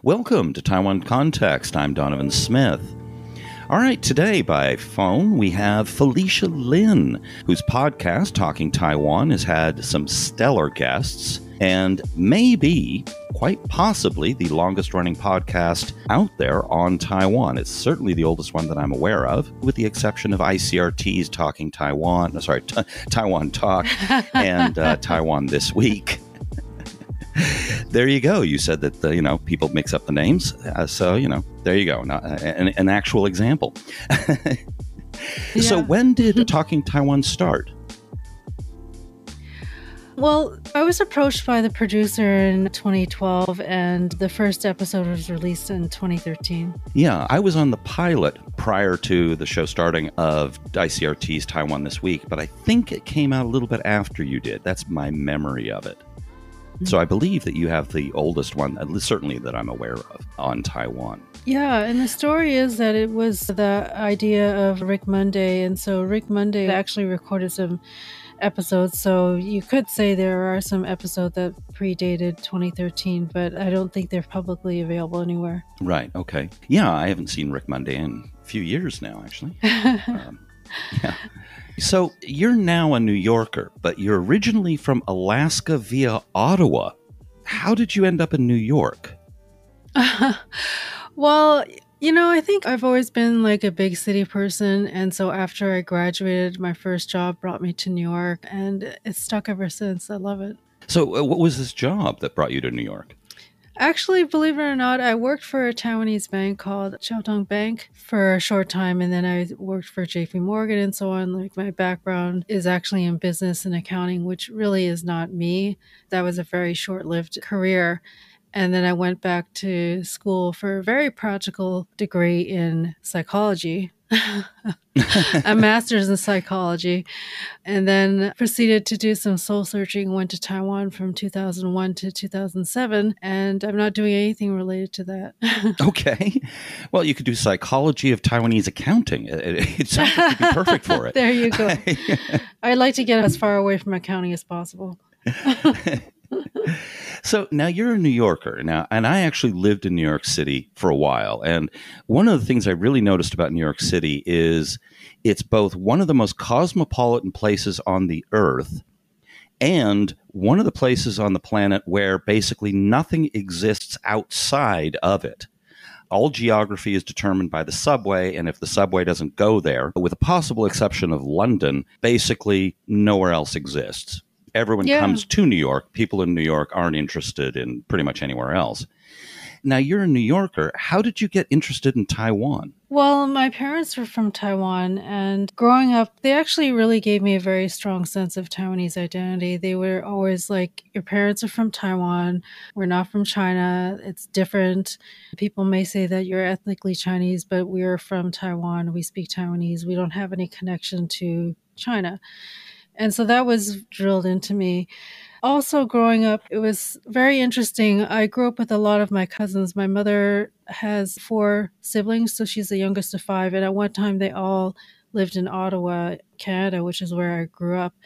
Welcome to Taiwan Context. I'm Donovan Smith. All right, today by phone we have Felicia Lin, whose podcast, Talking Taiwan, has had some stellar guests and may be, quite possibly, the longest-running podcast out there on Taiwan. It's certainly the oldest one that I'm aware of, with the exception of ICRT's Talking Taiwan, Taiwan Talk and Taiwan This Week. There you go. You said that, people mix up the names. There you go. An actual example. Yeah. So when did Talking Taiwan start? Well, I was approached by the producer in 2012, and the first episode was released in 2013. Yeah, I was on the pilot prior to the show starting of ICRT's Taiwan This Week, but I think it came out a little bit after you did. That's my memory of it. So I believe that you have the oldest one, at least certainly that I'm aware of, on Taiwan. Yeah, and the story is that it was the idea of Rick Monday, and so Rick Monday actually recorded some episodes, so you could say there are some episodes that predated 2013, but I don't think they're publicly available anywhere. Right, okay. Yeah, I haven't seen Rick Monday in a few years now, actually. Yeah. So you're now a New Yorker, but you're originally from Alaska via Ottawa. How did you end up in New York? Well, I think I've always been like a big city person. And so after I graduated, my first job brought me to New York, and it's stuck ever since. I love it. So what was this job that brought you to New York? Actually, believe it or not, I worked for a Taiwanese bank called Chiaotong Bank for a short time, and then I worked for JP Morgan and so on. Like, my background is actually in business and accounting, which really is not me. That was a very short-lived career. And then I went back to school for a very practical degree in psychology, a master's in psychology, and then proceeded to do some soul searching, went to Taiwan from 2001 to 2007, and I'm not doing anything related to that. Okay. Well, you could do psychology of Taiwanese accounting. It sounds like you'd be perfect for it. There you go. I'd like to get as far away from accounting as possible. So now you're a New Yorker now, and I actually lived in New York City for a while. And one of the things I really noticed about New York City is it's both one of the most cosmopolitan places on the earth and one of the places on the planet where basically nothing exists outside of it. All geography is determined by the subway, and if the subway doesn't go there, with the possible exception of London, basically nowhere else exists. Everyone comes to New York. People in New York aren't interested in pretty much anywhere else. Now, you're a New Yorker. How did you get interested in Taiwan? Well, my parents were from Taiwan, and growing up, they actually really gave me a very strong sense of Taiwanese identity. They were always like, your parents are from Taiwan. We're not from China. It's different. People may say that you're ethnically Chinese, but we're from Taiwan. We speak Taiwanese. We don't have any connection to China. And so that was drilled into me. Also, growing up, it was very interesting. I grew up with a lot of my cousins. My mother has 4 siblings, so she's the youngest of 5. And at one time, they all lived in Ottawa, Canada, which is where I grew up.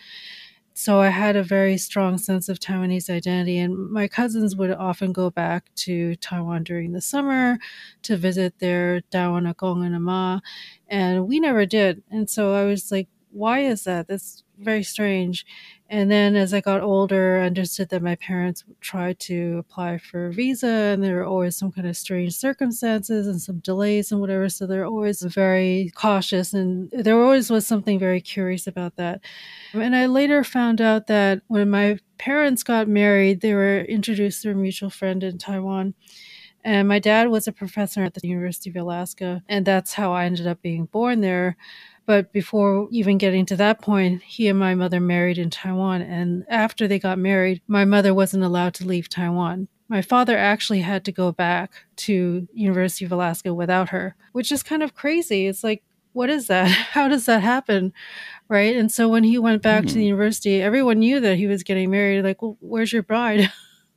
So I had a very strong sense of Taiwanese identity. And my cousins would often go back to Taiwan during the summer to visit their Dawan Akong and Ama. And we never did. And so I was like, why is that? That's very strange. And then as I got older, I understood that my parents tried to apply for a visa, and there were always some kind of strange circumstances and some delays and whatever. So they're always very cautious, and there always was something very curious about that. And I later found out that when my parents got married, they were introduced through a mutual friend in Taiwan. And my dad was a professor at the University of Alaska, and that's how I ended up being born there. But before even getting to that point, he and my mother married in Taiwan. And after they got married, my mother wasn't allowed to leave Taiwan. My father actually had to go back to University of Alaska without her, which is kind of crazy. It's like, what is that? How does that happen? Right? And so when he went back to the university, everyone knew that he was getting married. Like, well, where's your bride?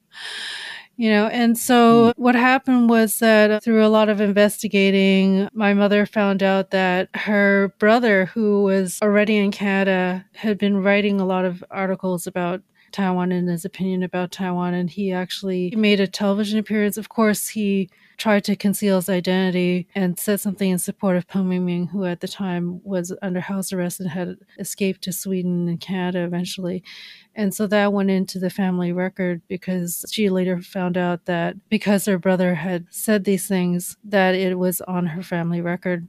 And so what happened was that through a lot of investigating, my mother found out that her brother, who was already in Canada, had been writing a lot of articles about Taiwan and his opinion about Taiwan. And he actually made a television appearance. Of course, he tried to conceal his identity and said something in support of Peng Mingming, who at the time was under house arrest and had escaped to Sweden and Canada eventually. And so that went into the family record because she later found out that because her brother had said these things, that it was on her family record.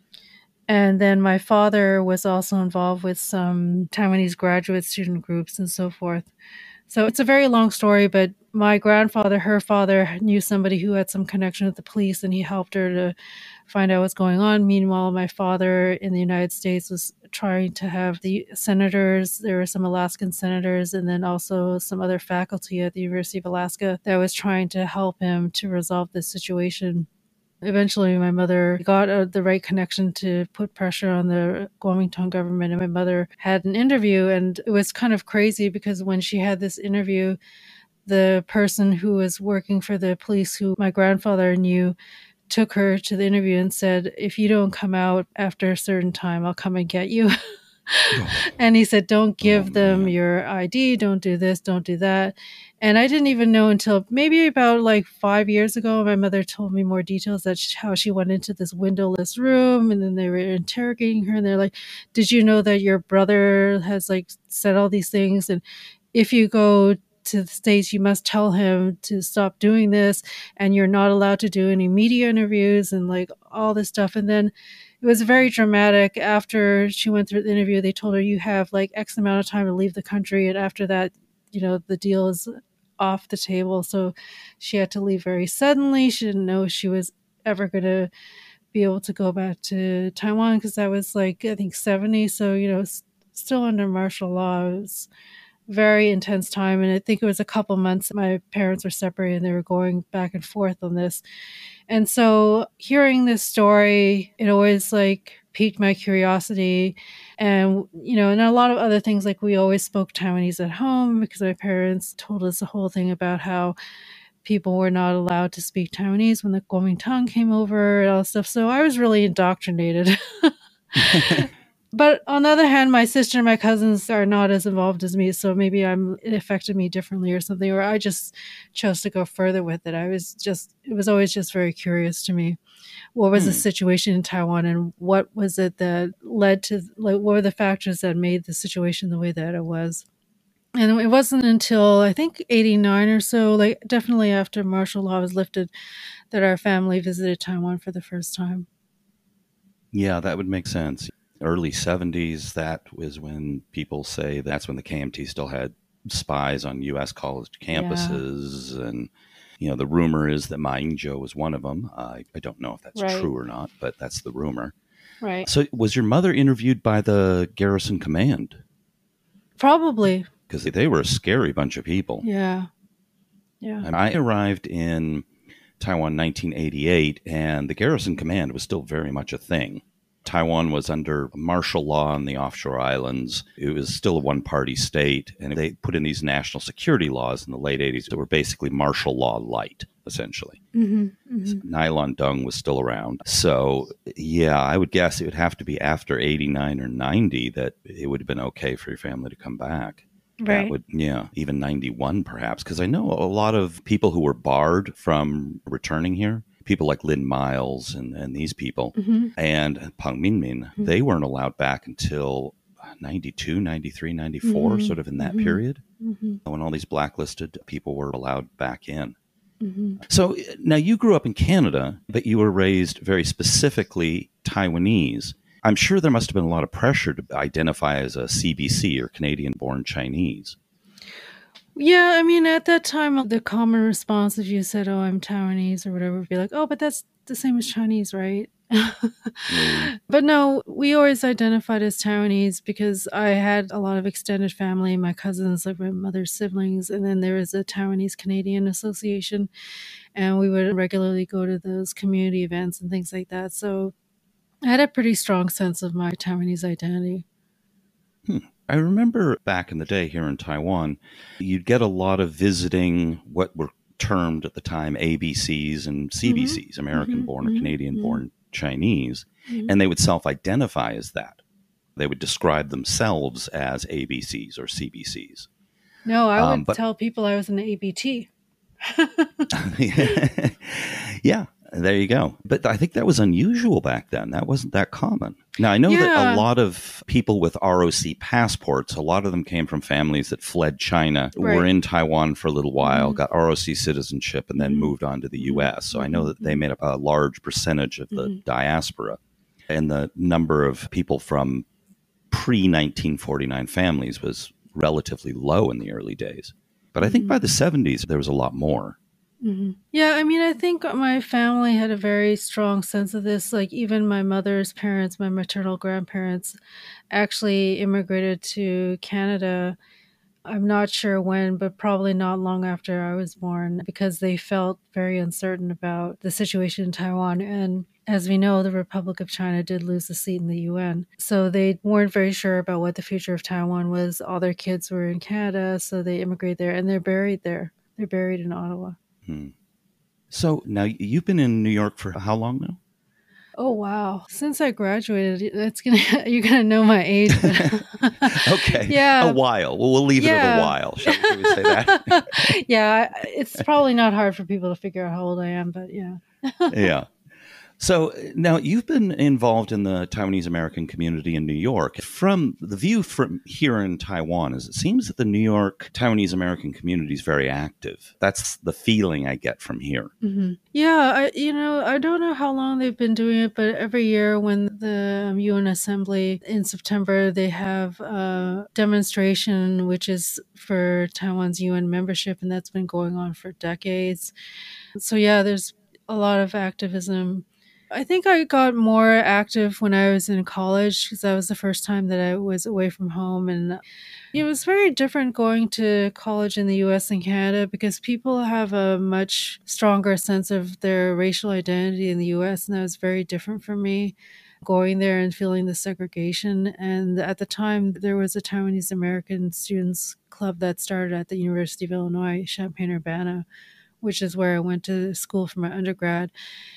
And then my father was also involved with some Taiwanese graduate student groups and so forth. So it's a very long story, but my grandfather, her father, knew somebody who had some connection with the police, and he helped her to find out what's going on. Meanwhile, my father in the United States was trying to have the senators, there were some Alaskan senators, and then also some other faculty at the University of Alaska that was trying to help him to resolve this situation. Eventually, my mother got the right connection to put pressure on the Kuomintang government, and my mother had an interview, and it was kind of crazy because when she had this interview, the person who was working for the police, who my grandfather knew, took her to the interview and said, "If you don't come out after a certain time, I'll come and get you." And he said, "Don't give them your ID, don't do this, don't do that." And I didn't even know until maybe about like 5 years ago, my mother told me more details that how she went into this windowless room and then they were interrogating her and they're like, "Did you know that your brother has like said all these things? And if you go to the States, you must tell him to stop doing this, and you're not allowed to do any media interviews," and like all this stuff. And then it was very dramatic. After she went through the interview, they told her, "You have like X amount of time to leave the country." And after that, the deal is off the table. So she had to leave very suddenly. She didn't know she was ever going to be able to go back to Taiwan because that was like, I think, 70. So, still under martial law. It was very intense time. And I think it was a couple months my parents were separated and they were going back and forth on this. And so hearing this story, it always like piqued my curiosity. And, and a lot of other things, like we always spoke Taiwanese at home because my parents told us the whole thing about how people were not allowed to speak Taiwanese when the Kuomintang came over and all this stuff. So I was really indoctrinated. But on the other hand, my sister and my cousins are not as involved as me, so maybe it affected me differently or something, or I just chose to go further with it. It was always just very curious to me. What was the situation in Taiwan, and what was it that led to, like, what were the factors that made the situation the way that it was? And it wasn't until I think 89 or so, like definitely after martial law was lifted, that our family visited Taiwan for the first time. Yeah, that would make sense. Early 70s, that was when people say that's when the KMT still had spies on U.S. college campuses. Yeah. And, the rumor is that Ma Ying-jeou was one of them. I don't know if that's true or not, but that's the rumor. Right. So was your mother interviewed by the Garrison Command? Probably. Because they were a scary bunch of people. Yeah. Yeah. And I arrived in Taiwan in 1988, and the Garrison Command was still very much a thing. Taiwan was under martial law on the offshore islands. It was still a one-party state, and they put in these national security laws in the late 80s that were basically martial law light, essentially. Mm-hmm, mm-hmm. So Nylon Dung was still around. So, yeah, I would guess it would have to be after 89 or 90 that it would have been okay for your family to come back. Right. Even 91 perhaps, because I know a lot of people who were barred from returning here. People like Lynn Miles and these people, and Peng Mingming, they weren't allowed back until 92, 93, 94, sort of in that period, when all these blacklisted people were allowed back in. So now you grew up in Canada, but you were raised very specifically Taiwanese. I'm sure there must have been a lot of pressure to identify as a CBC, or Canadian-born Chinese. Yeah, I mean, at that time, the common response if you said, "Oh, I'm Taiwanese," or whatever, would be like, "Oh, but that's the same as Chinese, right?" But no, we always identified as Taiwanese because I had a lot of extended family, my cousins, like my mother's siblings, and then there was a Taiwanese Canadian Association, and we would regularly go to those community events and things like that. So I had a pretty strong sense of my Taiwanese identity. I remember back in the day here in Taiwan, you'd get a lot of visiting what were termed at the time ABCs and CBCs, American-born or Canadian-born Chinese, and they would self-identify as that. They would describe themselves as ABCs or CBCs. No, I would But tell people I was an ABT. yeah, there you go. But I think that was unusual back then. That wasn't that common. Now, I know that a Yeah, lot of people with ROC passports, a lot of them came from families that fled China, were right. in Taiwan for a little while, Hmm. got ROC citizenship, and then Hmm. moved on to the Hmm. US. So I know Hmm. that they made up a large percentage of the Hmm. diaspora. And the number of people from pre 1949 families was relatively low in the early days. But I think Hmm. by the 70s, there was a lot more. Hmm. Yeah, I mean, I think my family had a very strong sense of this. Like, even my mother's parents, my maternal grandparents, actually immigrated to Canada. I'm not sure when, but probably not long after I was born, because they felt very uncertain about the situation in Taiwan. And as we know, the Republic of China did lose a seat in the UN. So they weren't very sure about what the future of Taiwan was. All their kids were in Canada, so they immigrated there and they're buried there. They're buried in Ottawa. Hmm. So now you've been in New York for how long now? Oh wow. Since I graduated, that's gonna you're gonna know my age, but Okay, a yeah, while. Well, we'll leave it at a yeah. while. Shall we say that? Yeah, it's probably not hard for people to figure out how old I am, but yeah. Yeah. So now you've been involved in the Taiwanese American community in New York. From the view from here in Taiwan, is it seems that the New York Taiwanese American community is very active. That's the feeling I get from here. Yeah, I don't know how long they've been doing it, but every year when the UN Assembly in September, they have a demonstration, which is for Taiwan's UN membership, and that's been going on for decades. So yeah, there's a lot of activism. I think I got more active when I was in college because that was the first time that I was away from home. And it was very different going to college in the US and Canada because people have a much stronger sense of their racial identity in the US. And that was very different for me going there and feeling the segregation. And at the time, there was a Taiwanese American Students Club that started at the University of Illinois, Champaign-Urbana, which is where I went to school for my undergrad.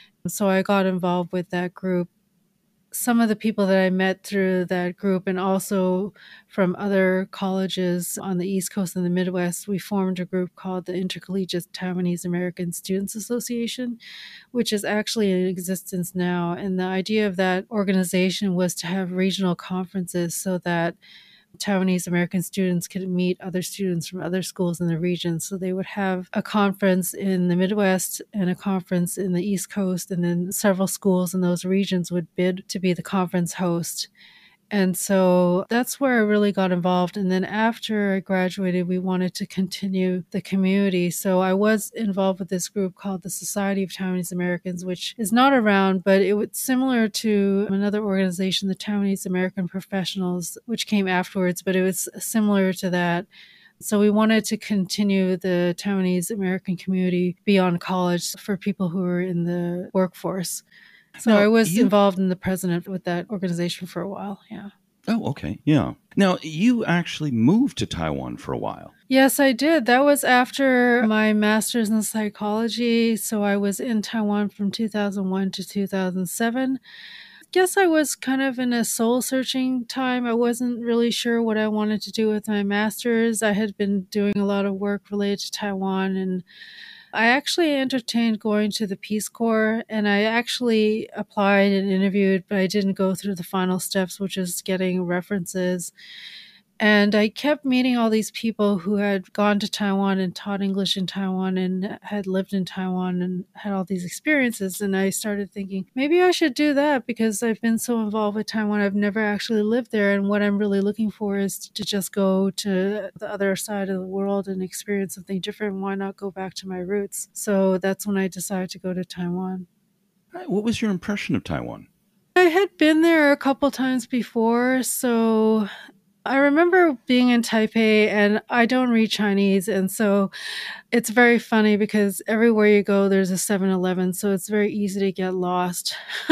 So I got involved with that group. Some of the people that I met through that group and also from other colleges on the East Coast and the Midwest, we formed a group called the Intercollegiate Taiwanese American Students Association, which is actually in existence now. And the idea of that organization was to have regional conferences so that Taiwanese American students could meet other students from other schools in the region. So they would have a conference in the Midwest and a conference in the East Coast, and then several schools in those regions would bid to be the conference host. And so that's where I really got involved. And then after I graduated, we wanted to continue the community. So I was involved with this group called the Society of Taiwanese Americans, which is not around, but it was similar to another organization, the Taiwanese American Professionals, which came afterwards, but it was similar to that. So we wanted to continue the Taiwanese American community beyond college for people who are in the workforce. So I Now was you. involved in the president with that organization for a while. Yeah. Oh, okay, yeah. Now you actually moved to Taiwan for a while. Yes, I did. That was after my master's in psychology. So I was in Taiwan from 2001 to 2007. Guess I was kind of in a soul searching time. I wasn't really sure what I wanted to do with my master's. I had been doing a lot of work related to Taiwan, and I actually entertained going to the Peace Corps, and I actually applied and interviewed, but I didn't go through the final steps, which is getting references. And I kept meeting all these people who had gone to Taiwan and taught English in Taiwan and had lived in Taiwan and had all these experiences. And I started thinking, maybe I should do that because I've been so involved with Taiwan. I've never actually lived there. And what I'm really looking for is to just go to the other side of the world and experience something different. Why not go back to my roots? So that's when I decided to go to Taiwan. What was your impression of Taiwan? I had been there a couple times before, so I remember being in Taipei and I don't read Chinese. And so it's very funny because everywhere you go, there's a 7-Eleven. So it's very easy to get lost,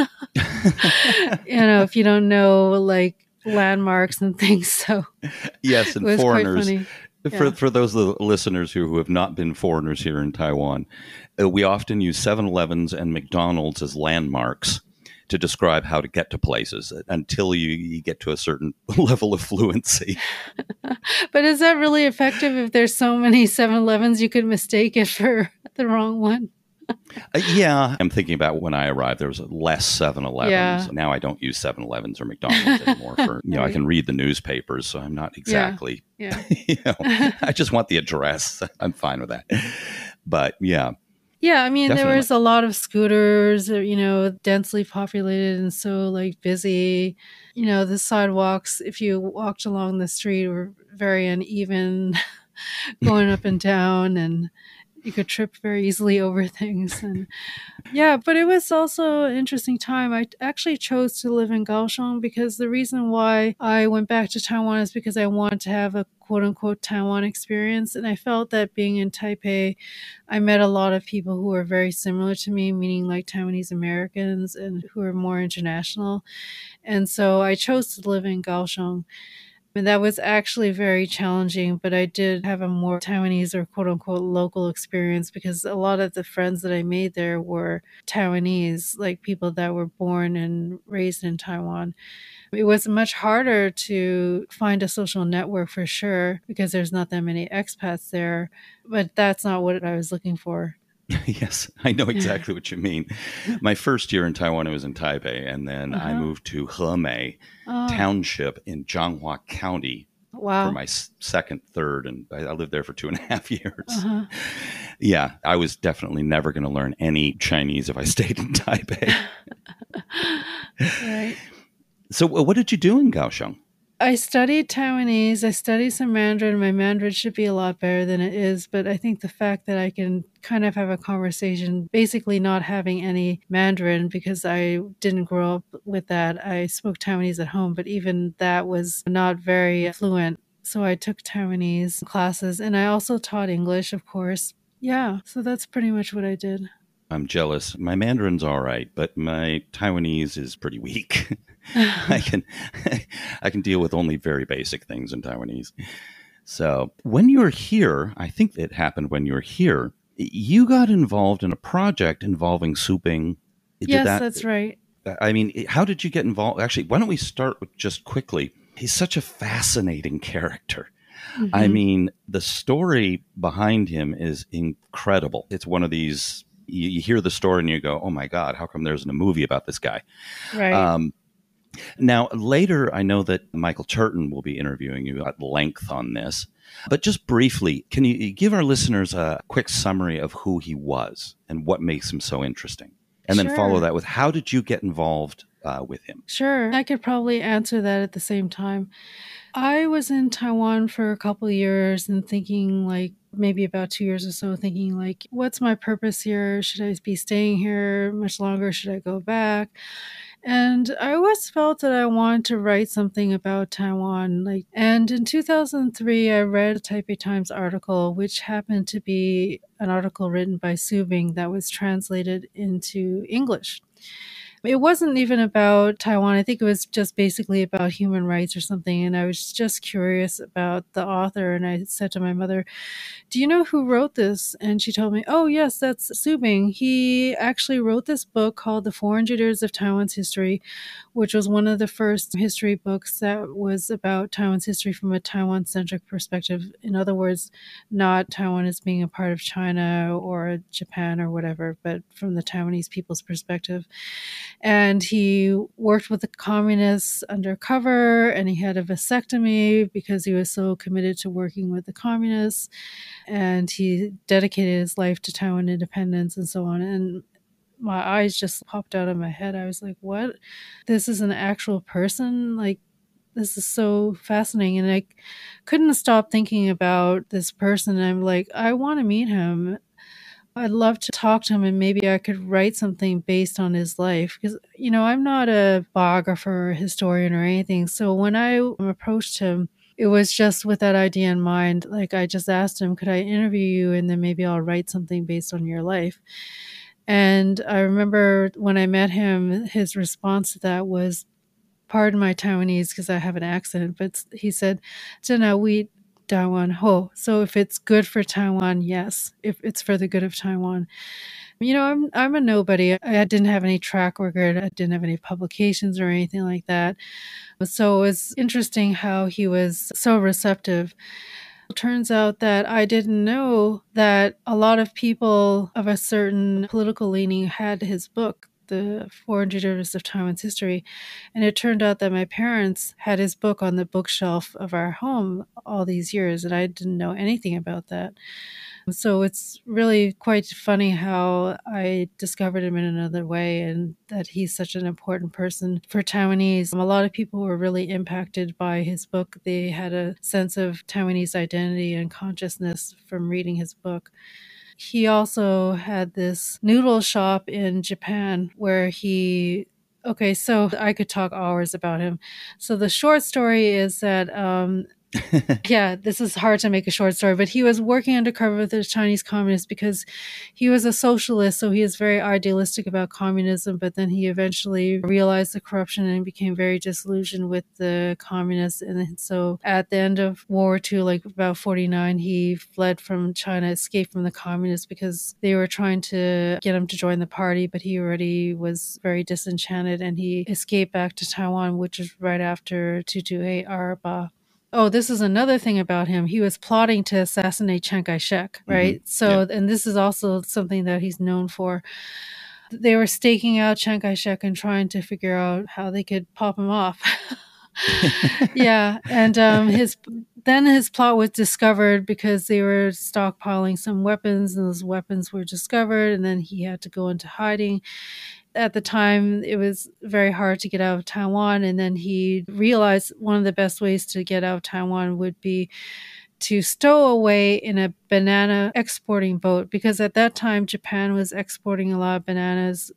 if you don't know like landmarks and things. So Yes, it and was quite foreigners. funny. For Yeah. those listeners who have not been foreigners here in Taiwan, we often use 7-Elevens and McDonald's as landmarks to describe how to get to places until you get to a certain level of fluency. But is that really effective if there's so many 7-Elevens you could mistake it for the wrong one? Yeah, I'm thinking about when I arrived, there was less 7-Elevens. Yeah. Now I don't use 7-Elevens or McDonald's anymore for, I Right. can read the newspapers, so I'm not exactly, Yeah. I just want the address. I'm fine with that. But yeah, Yeah, I mean, there definitely. was a lot of scooters, densely populated and so like busy. The sidewalks, if you walked along the street, were very uneven, going up and down, and you could trip very easily over things. And yeah, but it was also an interesting time. I actually chose to live in Kaohsiung because the reason why I went back to Taiwan is because I wanted to have a quote unquote Taiwan experience. And I felt that being in Taipei, I met a lot of people who were very similar to me, meaning like Taiwanese Americans and who are more international. And so I chose to live in Kaohsiung. And that was actually very challenging, but I did have a more Taiwanese or quote unquote local experience because a lot of the friends that I made there were Taiwanese, like people that were born and raised in Taiwan. It was much harder to find a social network for sure because there's not that many expats there, but that's not what I was looking for. Yes, I know exactly what you mean. My first year in Taiwan, I was in Taipei, and then I Uh-huh. moved to Hemei Oh, Township in Zhanghua County for wow. my second, third, and I lived there for 2.5 years. Uh-huh. Yeah, I was definitely never going to learn any Chinese if I stayed in Taipei. Right. So, what did you do in Kaohsiung? I studied Taiwanese. I studied some Mandarin. My Mandarin should be a lot better than it is, but I think the fact that I can kind of have a conversation, basically not having any Mandarin because I didn't grow up with that. I spoke Taiwanese at home, but even that was not very fluent. So I took Taiwanese classes and I also taught English, of course. Yeah, so that's pretty much what I did. I'm jealous. My Mandarin's all right, but my Taiwanese is pretty weak. I can I can deal with only very basic things in Taiwanese. So when you were here, I think it happened when you were here. You got involved in a project involving Suping. Did Yes, that? that's right. I mean, how did you get involved? Actually, why don't we start with just quickly? He's such a fascinating character. I Hmm. mean, the story behind him is incredible. It's one of these. You hear the story and you go, "Oh my God, how come there's a movie about this guy?" Right. Um, Now, later, I know that Michael Turton will be interviewing you at length on this. But just briefly, can you give our listeners a quick summary of who he was and what makes him so interesting? And then follow Sure. that with how did you get involved with him? Sure. I could probably answer that at the same time. I was in Taiwan for a couple of years and thinking, like, maybe about 2 years or so, thinking, like, what's my purpose here? Should I be staying here much longer? Should I go back? And I always felt that I wanted to write something about Taiwan. And in 2003, I read a Taipei Times article, which happened to be an article written by Su Bing that was translated into English. It wasn't even about Taiwan. I think it was just basically about human rights or something. And I was just curious about the author. And I said to my mother, do you know who wrote this? And she told me, oh, yes, that's Su Bing. He actually wrote this book called The 400 Years of Taiwan's History, which was one of the first history books that was about Taiwan's history from a Taiwan centric perspective. In other words, not Taiwan as being a part of China or Japan or whatever, but from the Taiwanese people's perspective. And he worked with the communists undercover and he had a vasectomy because he was so committed to working with the communists, and he dedicated his life to Taiwan independence and so on. And my eyes just popped out of my head. I was like, what? This is an actual person? Like, this is so fascinating. And I couldn't stop thinking about this person. I'm like, I want to meet him. I'd love to talk to him and maybe I could write something based on his life because, I'm not a biographer or historian or anything. So when I approached him, it was just with that idea in mind. Like, I just asked him, could I interview you and then maybe I'll write something based on your life? And I remember when I met him, his response to that was, pardon my Taiwanese because I have an accent, but he said, "Zhenna, we Taiwan ho." So if it's good for Taiwan, yes. If it's for the good of Taiwan. I'm a nobody. I didn't have any track record. I didn't have any publications or anything like that. So it was interesting how he was so receptive. It turns out that I didn't know that a lot of people of a certain political leaning had his book, The 400 Years of Taiwan's History. And it turned out that my parents had his book on the bookshelf of our home all these years, and I didn't know anything about that. So it's really quite funny how I discovered him in another way and that he's such an important person for Taiwanese. A lot of people were really impacted by his book. They had a sense of Taiwanese identity and consciousness from reading his book. He also had this noodle shop in Japan where okay, so I could talk hours about him. So the short story is that yeah, this is hard to make a short story, but he was working undercover with the Chinese communists because he was a socialist, so he is very idealistic about communism, but then he eventually realized the corruption and became very disillusioned with the communists. And so at the end of World War II, like about 49, he fled from China, escaped from the communists because they were trying to get him to join the party, but he already was very disenchanted and he escaped back to Taiwan, which is right after 228 Araba. Oh, this is another thing about him. He was plotting to assassinate Chiang Kai-shek, right? So, and this is also something that he's known for. They were staking out Chiang Kai-shek and trying to figure out how they could pop him off. Yeah, and his plot was discovered because they were stockpiling some weapons, and those weapons were discovered, and then he had to go into hiding. At the time, it was very hard to get out of Taiwan, and then he realized one of the best ways to get out of Taiwan would be to stow away in a banana exporting boat, because at that time, Japan was exporting a lot of bananas,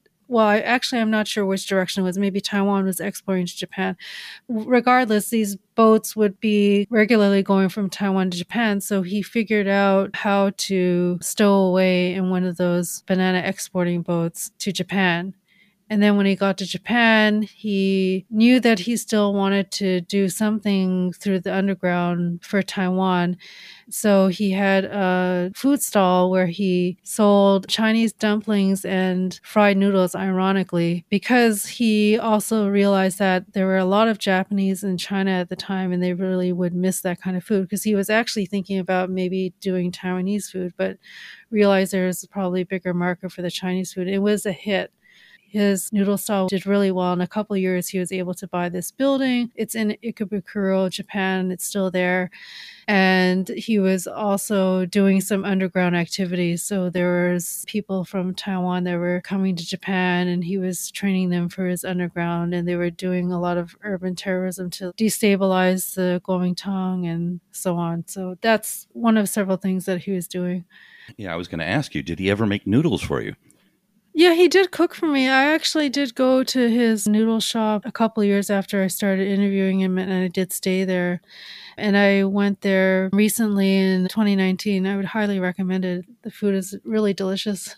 I'm not sure which direction it was. Maybe Taiwan was exporting to Japan. Regardless, these boats would be regularly going from Taiwan to Japan. So he figured out how to stow away in one of those banana exporting boats to Japan. And then when he got to Japan, he knew that he still wanted to do something through the underground for Taiwan. So he had a food stall where he sold Chinese dumplings and fried noodles, ironically, because he also realized that there were a lot of Japanese in China at the time and they really would miss that kind of food, because he was actually thinking about maybe doing Taiwanese food, but realized there was probably a bigger market for the Chinese food. It was a hit. His noodle style did really well. In a couple of years, he was able to buy this building. It's in Ikebukuro, Japan. It's still there. And he was also doing some underground activities. So there was people from Taiwan that were coming to Japan, and he was training them for his underground. And they were doing a lot of urban terrorism to destabilize the Kuomintang and so on. So that's one of several things that he was doing. Yeah, I was going to ask you, did he ever make noodles for you? Yeah, he did cook for me. I actually did go to his noodle shop a couple of years after I started interviewing him, and I did stay there. And I went there recently in 2019. I would highly recommend it. The food is really delicious.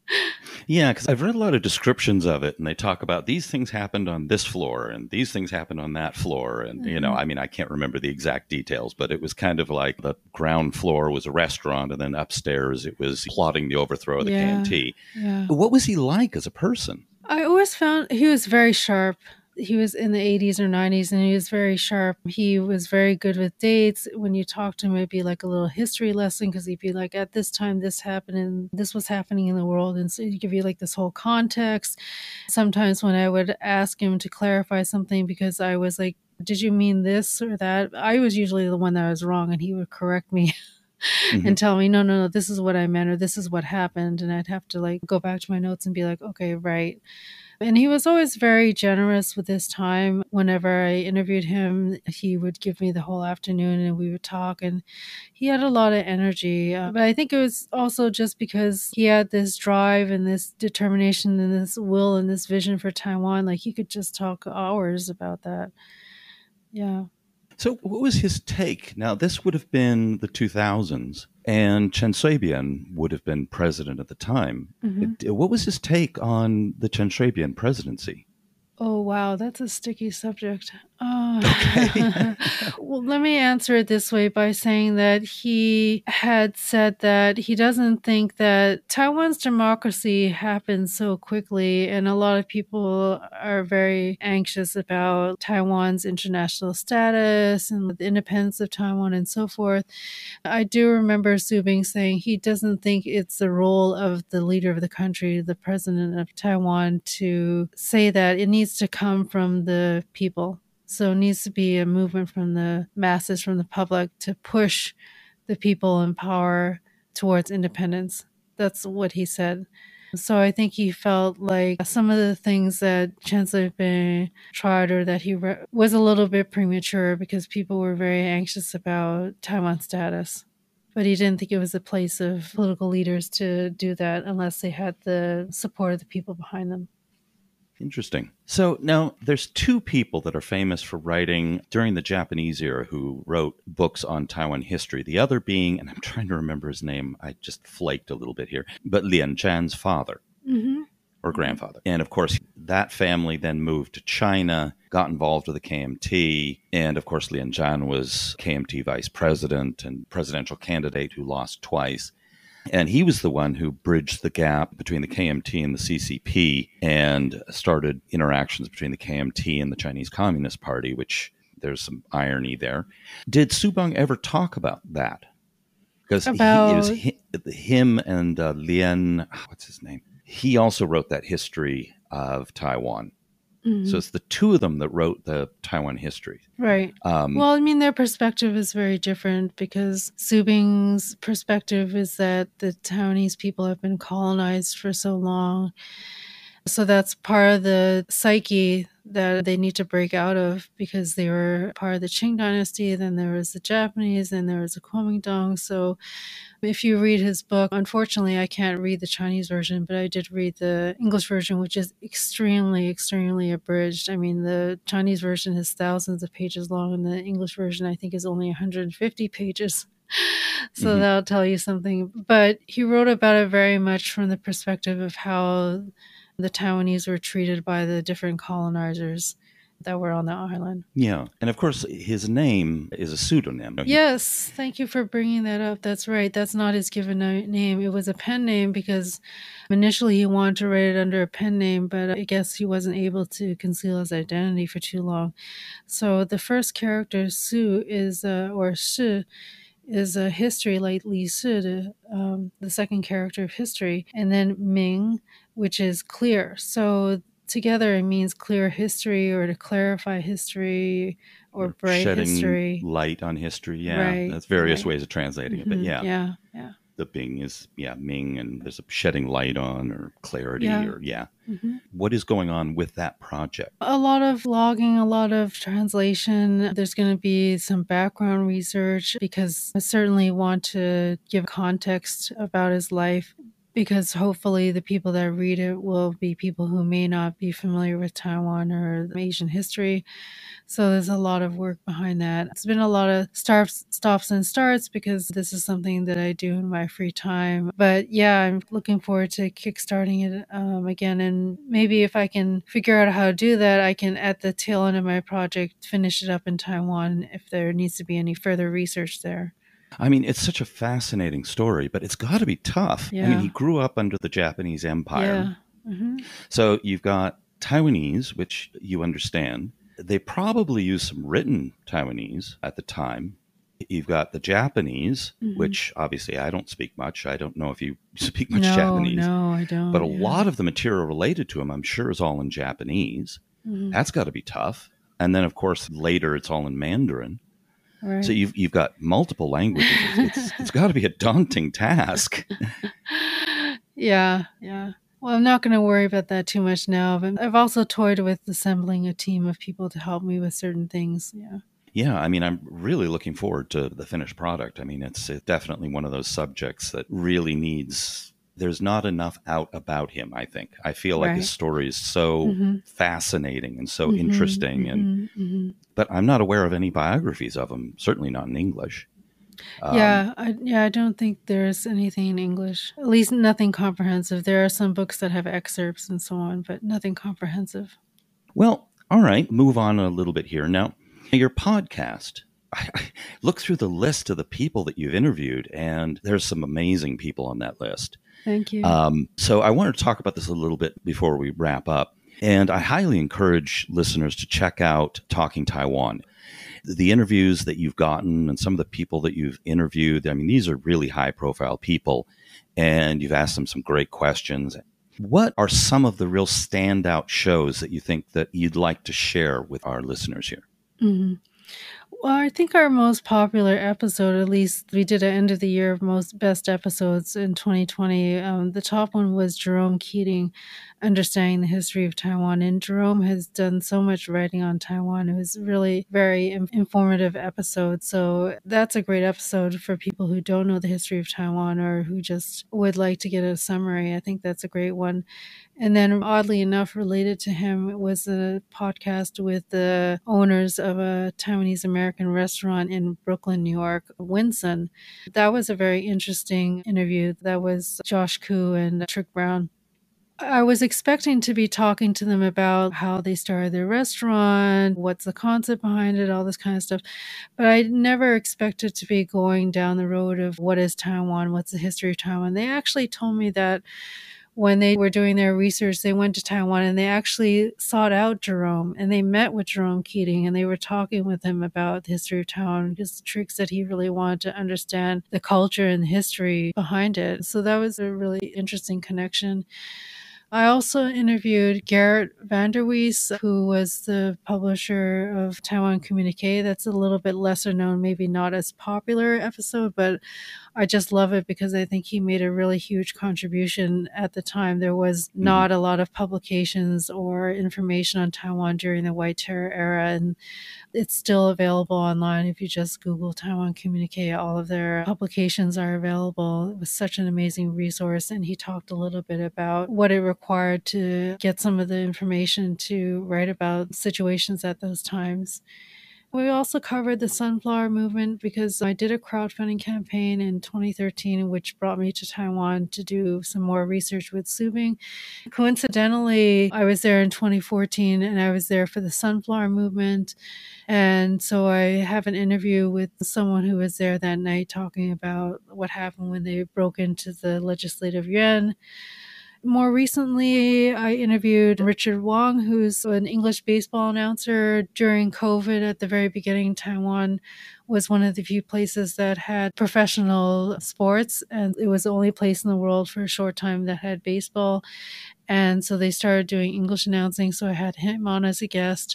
Yeah, because I've read a lot of descriptions of it, and they talk about these things happened on this floor, and these things happened on that floor. And, I mean, I can't remember the exact details, but it was kind of like the ground floor was a restaurant, and then upstairs it was plotting the overthrow of the KMT. Yeah. What was he like as a person? I always found he was very sharp. He was in the 80s or 90s, and he was very sharp. He was very good with dates. When you talk to him, it'd be like a little history lesson, because he'd be like, at this time, this happened, and this was happening in the world. And so he'd give you like this whole context. Sometimes when I would ask him to clarify something, because I was like, did you mean this or that? I was usually the one that was wrong, and he would correct me. And tell me, no, this is what I meant, or this is what happened. And I'd have to like go back to my notes and be like, okay, right. And he was always very generous with his time. Whenever I interviewed him, he would give me the whole afternoon and we would talk. And he had a lot of energy. But I think it was also just because he had this drive and this determination and this will and this vision for Taiwan. Like he could just talk hours about that. Yeah. So what was his take? Now, this would have been the 2000s, and Chen Shui-bian would have been president at the time. What was his take on the Chen Shui-bian presidency? Oh, wow. That's a sticky subject. Okay. Well, let me answer it this way by saying that he had said that he doesn't think that Taiwan's democracy happened so quickly, and a lot of people are very anxious about Taiwan's international status and the independence of Taiwan and so forth. I do remember Su Bing saying he doesn't think it's the role of the leader of the country, the president of Taiwan, to say that. It needs to come from the people. So it needs to be a movement from the masses, from the public, to push the people in power towards independence. That's what he said. So I think he felt like some of the things that Chancellor Bing tried, or that was a little bit premature, because people were very anxious about Taiwan's status. But he didn't think it was the place of political leaders to do that unless they had the support of the people behind them. Interesting. So now there's two people that are famous for writing during the Japanese era who wrote books on Taiwan history. The other being, and I'm trying to remember his name, I just flaked a little bit here, but Lien Chan's father. Mm-hmm. Or grandfather. And of course, that family then moved to China, got involved with the KMT. And of course, Lien Chan was KMT vice president and presidential candidate who lost twice. And he was the one who bridged the gap between the KMT and the CCP and started interactions between the KMT and the Chinese Communist Party, which there's some irony there. Did Su Bing ever talk about that? Because it was him and Lien, what's his name? He also wrote that history of Taiwan. Mm-hmm. So it's the two of them that wrote the Taiwan history. Right. Well, I mean, their perspective is very different, because Su Bing's perspective is that the Taiwanese people have been colonized for so long. So that's part of the psyche that they need to break out of, because they were part of the Qing dynasty, then there was the Japanese, then there was the Kuomintang. So if you read his book, unfortunately, I can't read the Chinese version, but I did read the English version, which is extremely, extremely abridged. I mean, the Chinese version is thousands of pages long, and the English version, I think, is only 150 pages. So mm-hmm. That'll tell you something. But he wrote about it very much from the perspective of how the Taiwanese were treated by the different colonizers that were on the island. Yeah. And of course, his name is a pseudonym. Yes. Thank you for bringing that up. That's right. That's not his given name. It was a pen name, because initially he wanted to write it under a pen name, but I guess he wasn't able to conceal his identity for too long. So the first character, Su, is, or Shi, is a history, like Li Shi, the second character of history, and then Ming, which is clear. So together it means clear history, or to clarify history, or bright shedding history. Light on history. Yeah. Right, that's various ways of translating it. But yeah. Yeah. Yeah. The Bing is, Ming, and there's a shedding light on, or clarity, or Mm-hmm. What is going on with that project? A lot of logging, a lot of translation. There's going to be some background research, because I certainly want to give context about his life, because hopefully the people that read it will be people who may not be familiar with Taiwan or Asian history. So there's a lot of work behind that. It's been a lot of stops and starts, because this is something that I do in my free time. But yeah, I'm looking forward to kickstarting it again. And maybe if I can figure out how to do that, I can, at the tail end of my project, finish it up in Taiwan if there needs to be any further research there. I mean, it's such a fascinating story, but it's got to be tough. Yeah. I mean, he grew up under the Japanese Empire. Yeah. Mm-hmm. So you've got Taiwanese, which you understand. They probably used some written Taiwanese at the time. You've got the Japanese, mm-hmm. which obviously I don't speak much. I don't know if you speak much Japanese. No, I don't. But a lot of the material related to him, I'm sure, is all in Japanese. Mm-hmm. That's got to be tough. And then, of course, later it's all in Mandarin. Right. So you've got multiple languages. It's got to be a daunting task. Yeah. Well, I'm not going to worry about that too much now, but I've also toyed with assembling a team of people to help me with certain things. Yeah. Yeah, I mean, I'm really looking forward to the finished product. I mean, it's definitely one of those subjects that really needs, there's not enough out about him, I think. I feel like his story is so mm-hmm. fascinating and so mm-hmm, interesting. And but I'm not aware of any biographies of him, certainly not in English. I don't think there's anything in English, at least nothing comprehensive. There are some books that have excerpts and so on, but nothing comprehensive. Well, All right, move on a little bit here. Now, your podcast, I look through the list of the people that you've interviewed, and there's some amazing people on that list. Thank you. So I want to talk about this a little bit before we wrap up. And I highly encourage listeners to check out Talking Taiwan. The interviews that you've gotten and some of the people that you've interviewed, I mean, these are really high profile people, and you've asked them some great questions. What are some of the real standout shows that you think that you'd like to share with our listeners here? Mhm. Well, I think our most popular episode, at least we did an end of the year of most best episodes in 2020. The top one was Jerome Keating, Understanding the History of Taiwan. And Jerome has done so much writing on Taiwan. It was really very informative episode. So that's a great episode for people who don't know the history of Taiwan or who just would like to get a summary. I think that's a great one. And then, oddly enough, related to him was a podcast with the owners of a Taiwanese American restaurant in Brooklyn, New York, Winson. That was a very interesting interview. That was Josh Koo and Trick Brown. I was expecting to be talking to them about how they started their restaurant, what's the concept behind it, all this kind of stuff. But I never expected to be going down the road of what is Taiwan, what's the history of Taiwan. They actually told me that when they were doing their research, they went to Taiwan and they actually sought out Jerome and they met with Jerome Keating and they were talking with him about the history of Taiwan because Trick said he really wanted to understand the culture and the history behind it. So that was a really interesting connection. I also interviewed Garrett Vanderwees, who was the publisher of Taiwan Communique. That's a little bit lesser known, maybe not as popular episode, but I just love it because I think he made a really huge contribution at the time. There was not a lot of publications or information on Taiwan during the White Terror era, and it's still available online. If you just Google Taiwan Communique, all of their publications are available. It was such an amazing resource, and he talked a little bit about what it required to get some of the information to write about situations at those times. We also covered the sunflower movement because I did a crowdfunding campaign in 2013, which brought me to Taiwan to do some more research with Su Bing. Coincidentally, I was there in 2014 and I was there for the sunflower movement. And so I have an interview with someone who was there that night talking about what happened when they broke into the Legislative Yuan. More recently, I interviewed Richard Wong, who's an English baseball announcer. During COVID, at the very beginning, Taiwan was one of the few places that had professional sports, and it was the only place in the world for a short time that had baseball. And so they started doing English announcing, so I had him on as a guest.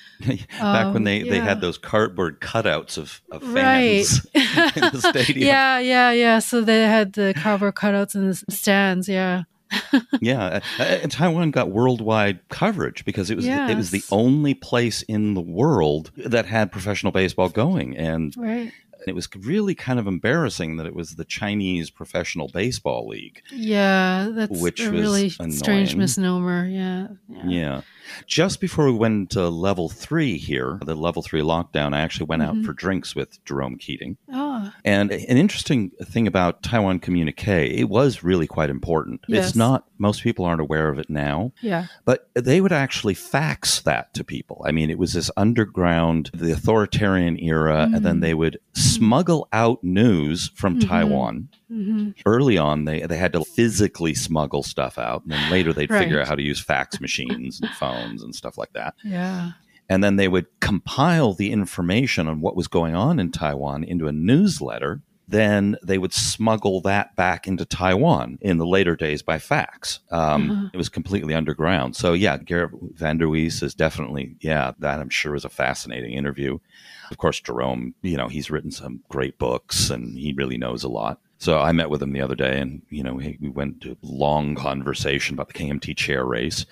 Back when they had those cardboard cutouts of Right. fans in the stadium. Yeah. So they had the cardboard cutouts in the stands, yeah. Yeah, and Taiwan got worldwide coverage because it was the Yes. only place in the world that had professional baseball going, and Right. it was really kind of embarrassing that it was the Chinese Professional Baseball League. Yeah, that's Which a was really strange annoying. misnomer. Yeah. Yeah. Just before we went to level 3 here, the level 3 lockdown, I actually went out for drinks with Jerome Keating. Oh, And an interesting thing about Taiwan Communique, it was really quite important. Yes. It's not, most people aren't aware of it now, yeah. but they would actually fax that to people. I mean, it was this underground, the authoritarian era, and then they would smuggle out news from Taiwan. Early on, they had to physically smuggle stuff out, and then later they'd figure Right. out how to use fax machines and phones and stuff like that. Yeah. And then they would compile the information on what was going on in Taiwan into a newsletter. Then they would smuggle that back into Taiwan in the later days by fax. It was completely underground. So, yeah, Garrett Vanderwees is definitely, that I'm sure was a fascinating interview. Of course, Jerome, he's written some great books and he really knows a lot. So I met with him the other day, and we went to a long conversation about the KMT chair race,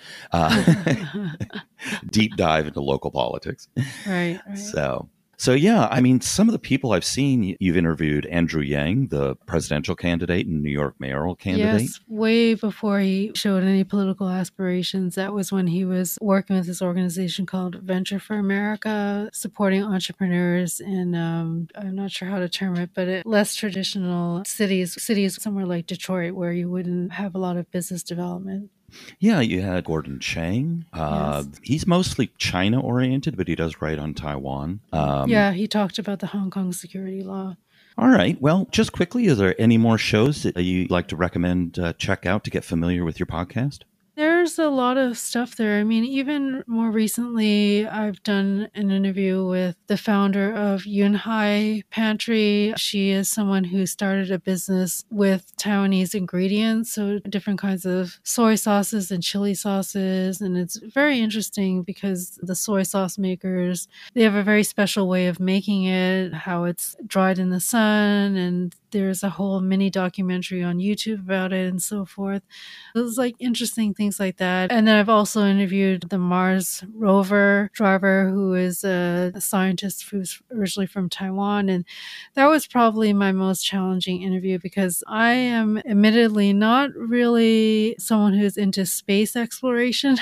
deep dive into local politics. Right. So yeah, I mean, some of the people I've seen, you've interviewed Andrew Yang, the presidential candidate and New York mayoral candidate. Yes, way before he showed any political aspirations. That was when he was working with this organization called Venture for America, supporting entrepreneurs in, I'm not sure how to term it, but less traditional cities somewhere like Detroit where you wouldn't have a lot of business development. Yeah, you had Gordon Chang. Yes. He's mostly China oriented, but he does write on Taiwan. Yeah, he talked about the Hong Kong security law. All right. Well, just quickly, is there any more shows that you'd like to recommend check out to get familiar with your podcast? There's a lot of stuff there. I mean, even more recently, I've done an interview with the founder of Yunhai Pantry. She is someone who started a business with Taiwanese ingredients, so different kinds of soy sauces and chili sauces. And it's very interesting because the soy sauce makers, they have a very special way of making it, how it's dried in the sun, and there's a whole mini documentary on YouTube about it and so forth. It was like interesting things like that. And then I've also interviewed the Mars rover driver, who is a scientist who's originally from Taiwan. And that was probably my most challenging interview because I am admittedly not really someone who's into space exploration.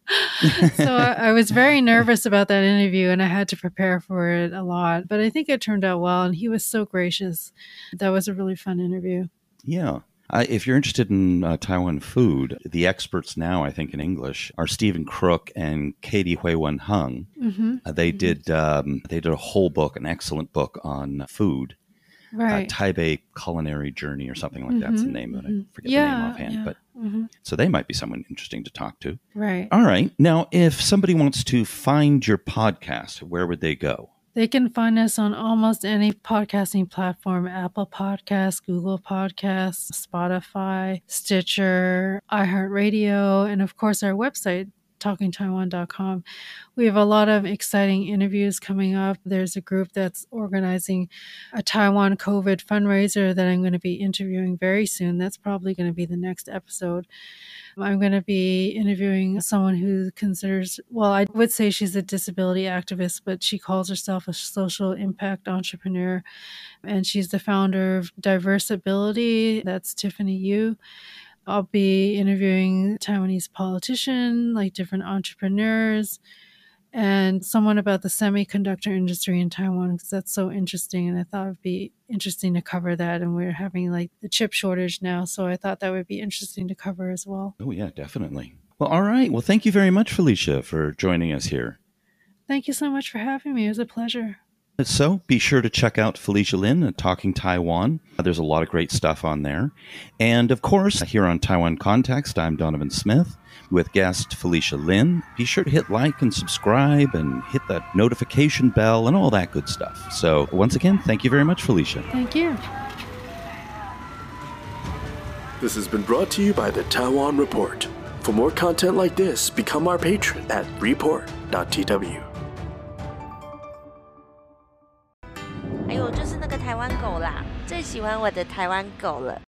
So I was very nervous about that interview and I had to prepare for it a lot. But I think it turned out well and he was so gracious. That was a really fun interview. Yeah. If you're interested in Taiwan food, the experts now, I think in English, are Stephen Crook and Katie Hui-Wen Hung. They did a whole book, an excellent book on food. Right. Taipei Culinary Journey or something like that's the name of it. I forget the name offhand. But so they might be someone interesting to talk to. Right. All right. Now, if somebody wants to find your podcast, where would they go? They can find us on almost any podcasting platform: Apple Podcasts, Google Podcasts, Spotify, Stitcher, iHeartRadio, and of course our website, talkingtaiwan.com. We have a lot of exciting interviews coming up. There's a group that's organizing a Taiwan COVID fundraiser that I'm going to be interviewing very soon. That's probably going to be the next episode. I'm going to be interviewing someone who considers, well, I would say she's a disability activist, but she calls herself a social impact entrepreneur. And she's the founder of Diversability. That's Tiffany Yu. I'll be interviewing Taiwanese politicians, like different entrepreneurs, and someone about the semiconductor industry in Taiwan, because that's so interesting. And I thought it would be interesting to cover that. And we're having like the chip shortage now. So I thought that would be interesting to cover as well. Oh, yeah, definitely. Well, all right. Well, thank you very much, Felicia, for joining us here. Thank you so much for having me. It was a pleasure. So be sure to check out Felicia Lin at Talking Taiwan. There's a lot of great stuff on there. And of course, here on Taiwan Context, I'm Donovan Smith with guest Felicia Lin. Be sure to hit like and subscribe and hit that notification bell and all that good stuff. So once again, thank you very much, Felicia. Thank you. This has been brought to you by the Taiwan Report. For more content like this, become our patron at report.tw. 还有就是那个台湾狗啦，最喜欢我的台湾狗了。